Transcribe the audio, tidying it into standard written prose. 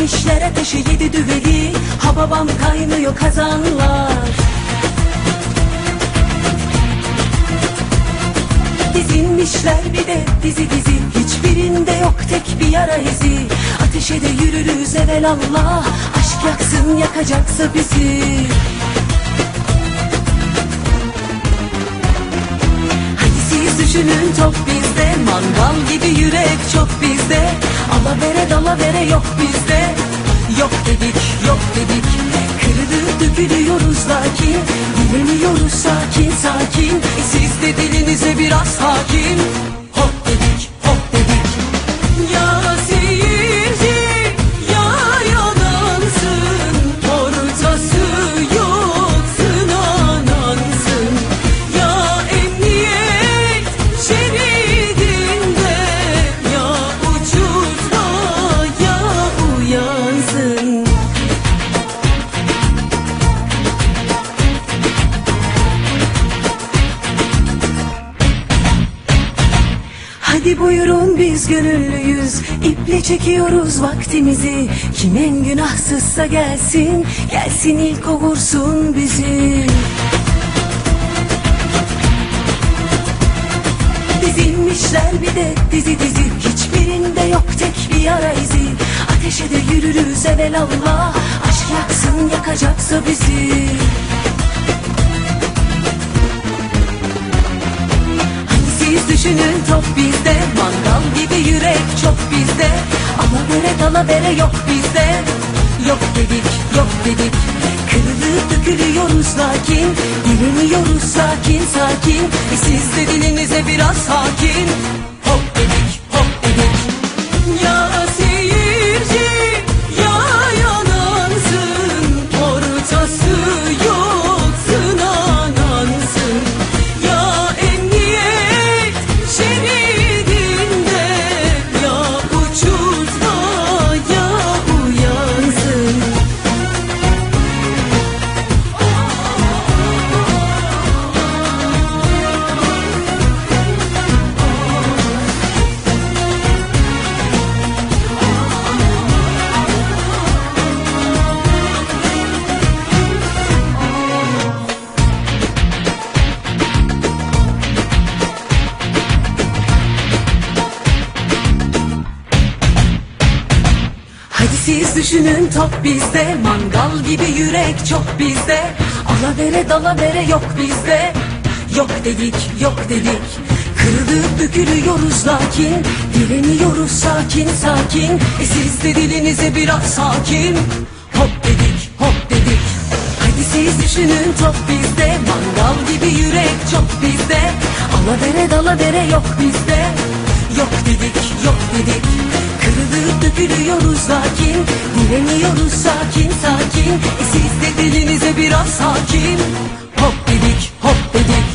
Dizilmişler ateşi yedi düveli, ha babam kaynıyor kazanlar. Dizilmişler bir de dizi dizi, hiçbirinde yok tek bir yara izi. Ateşe de yürürüz evelallah, aşk yaksın yakacaksa bizi. Hadi siz düşünün, top bizde, mangal gibi yürek çok bizde. Alavere dalavere yok bizde. Yok dedik, yok dedik, kırılıp dökülüyoruz lakin dileniyoruz sakin sakin. Siz de dilinize biraz hakim. Hop dedik, hop dedik. Ya seyirci, ya yalansın, ortası yok sınanansın. Ya emniyet şeridinde, ya uçurtma ya uyansın. Hadi buyurun, biz gönüllüyüz, iple çekiyoruz vaktimizi. Kim en günahsızsa gelsin, gelsin ilk o vursun bizi. Dizilmişler bir de dizi dizi, hiçbirinde yok tek bir yara izi. Ateşe de yürürüz evelallah, aşk yaksın yakacaksa bizi. Siz düşünün, top bizde, mangal gibi yürek çok bizde. Alavere dalavere yok bizde. Yok dedik, yok dedik, kırılıp dökülüyoruz lakin dileniyoruz sakin sakin. Siz de dilinize biraz hakim. Hop dedik, hop dedik. Ya seyirci, ya yalansın, ortası yok sınanansın. Ya emniyet şeridinde, ya uçurtma ya uyansın. Hadi siz düşünün, top bizde, mangal gibi yürek çok bizde. Alavere dalavere yok bizde. Yok dedik, yok dedik, kırılıp dökülüyoruz lakin dileniyoruz sakin sakin. Siz de dilinize biraz hakim. Hop dedik, hop dedik. Hadi siz düşünün, top bizde, mangal gibi yürek çok bizde. Alavere dalavere yok bizde. Yok dedik, yok dedik, kırılıp dökülüyoruz lakin dileniyoruz sakin sakin. Siz de dilinize biraz hakim. Hop dedik, hop dedik.